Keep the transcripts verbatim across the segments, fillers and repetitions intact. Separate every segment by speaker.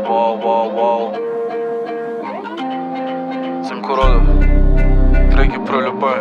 Speaker 1: Воу, воу, воу. Зимкурода. Треки про любовь.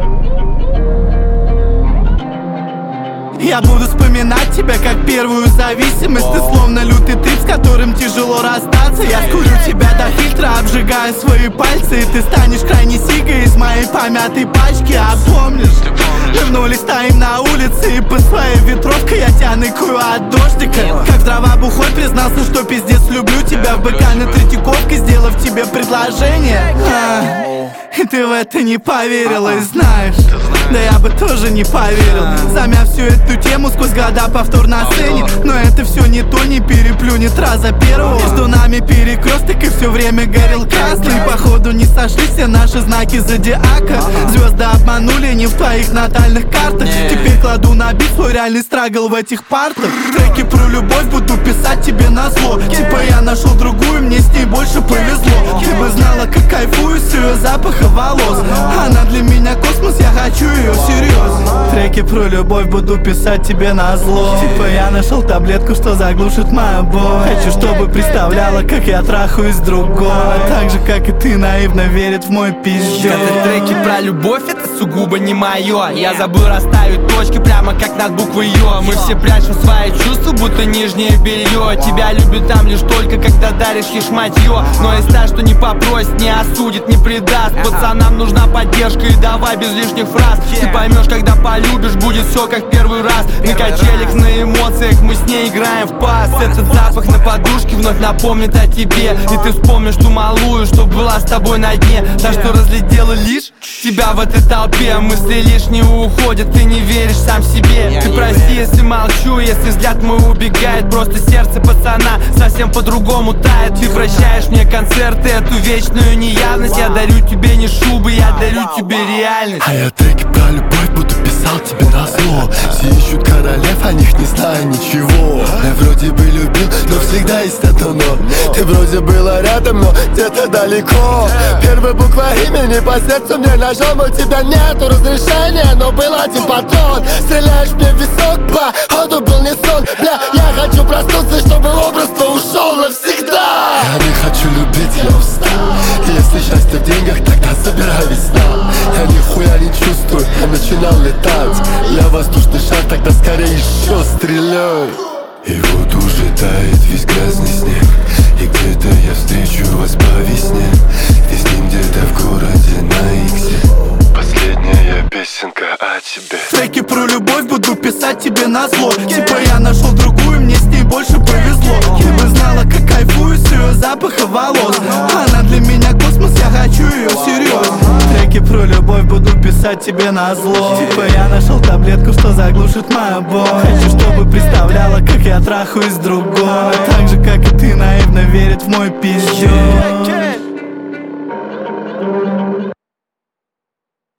Speaker 2: Я буду вспоминать тебя как первую зависимость. Ты словно лютый тип, с которым тяжело расстаться. Я скурю тебя до фильтра, обжигая свои пальцы. И ты станешь крайне сигой из моей помятой пачки. А помнишь, давно стоим на улице, и по своей ветровке я тебя ныкаю от дождика. Как дрова бухой признался, что пиздец люблю тебя. В БК на Третьяковке, сделав тебе предложение. а, И ты в это не поверила, и знаешь, да я бы тоже не поверил, замяв всю эту тему сквозь года повтор на сцене. Но это все не то, не переплюнет раза первого. Между нами перекресток, и все время горел красный. Походу не сошлись все наши знаки зодиака. Звезды обманули не в твоих натальных картах. Теперь кладу на бит свой реальный страгл в этих партах. Треки про любовь буду писать тебе назло. Типа я нашел другую, мне с ней больше повезло. Ты бы знала, как кайфую с ее запаха волос. Она для меня космос, я хочу ее всерьез. Треки про любовь буду писать тебе назло. Типа я нашел таблетку, что заглушит мою боль. Хочу, чтобы представляла, как я трахаюсь с другой. Так же, как и ты, наивно верит в мой пиздец.
Speaker 3: Сказать треки про любовь, это сугубо не мое. Я забыл расставить точки прямо как над буквой Ё. Мы все прячем свои чувства, будто нижнее белье. Тебя любят там лишь только, когда даришь ей шматье. Но есть та, что не попросит, не осудит, не предаст. Пацанам нужна поддержка, и давай без лишних фраз. Ты поймешь, когда полюбишь, будет все как первый раз. На качелях, на эмоциях мы с ней играем в пас. Этот запах на подушке вновь напомнит о тебе. И ты вспомнишь ту малую, что была с тобой на дне. Та, что разглядела лишь тебя в этой толпе. Мысли лишние уходят, ты не веришь сам себе. Ты прости, если молчу, если взгляд мой убегает. Просто сердце пацана совсем по-другому тает. Ты прощаешь мне концерты, эту вечную неявность. Я дарю тебе не шубы, я дарю тебе реальность.
Speaker 4: А я треки про любовь буду писал тебе назло. Все ищут королев, о них не знаю ничего. Я вроде бы любил, но всегда есть это но. Ты вроде была рядом, но где-то далеко. Первая буква имени по сердцу мне ножом. У тебя нету разрешения, но был один патрон. Стреляешь мне в висок, походу был не сон. Бля, я хочу проснуться, чтобы образ твой ушел навсегда. Я не хочу любить, я устал. Если счастье в деньгах, тогда собирай весна. Я нихуя не чувствую, я начинал летать. Я воздушный шар, тогда скорее еще стреляй. И вот уже тает весь грязный снег. И где-то я встречу вас по весне. Ты с ним где-то в городе на иксе. Последняя песенка о тебе.
Speaker 2: Треки про любовь буду писать тебе назло. Типа я нашел другую, мне с ней больше повезло. Ты бы знала, как кайфую с ее запаха волос. Она для меня космос, я хочу ее всерьез. Треки про любовь буду писать тебе назло. Типа я нашел таблетку, что заглушит мою боль. Хочу, чтобы представляла, как я трахаюсь с другой. Так же, как и ты, наивно верит в мой пиздец.